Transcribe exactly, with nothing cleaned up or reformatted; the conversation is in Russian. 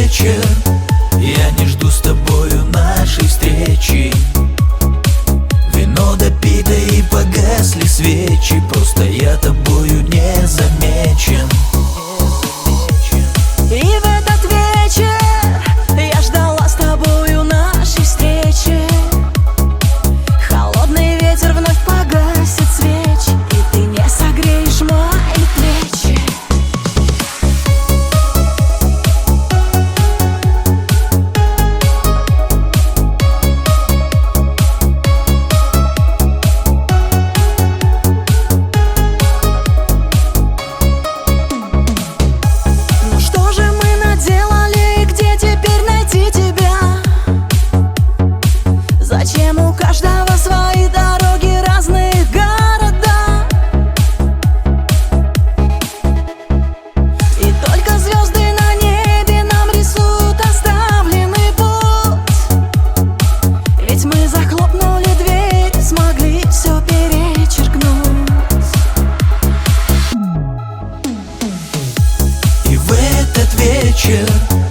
вечер я не жду с тобою нашей встречи. Вино допито и погасли свечи, просто я тобою не замечен. И в этот вечер я ждала с тобою нашей встречи. Холодный ветер вновь погасит свечи, и ты не согреешь мои плечи. Ну что же мы наделали, и где теперь найти тебя? Зачем у каждого свои дороги, разные города? И только звезды на небе нам рисуют оставленный путь. Ведь мы захлопнули дверь, смогли все перечеркнуть. И в этот вечер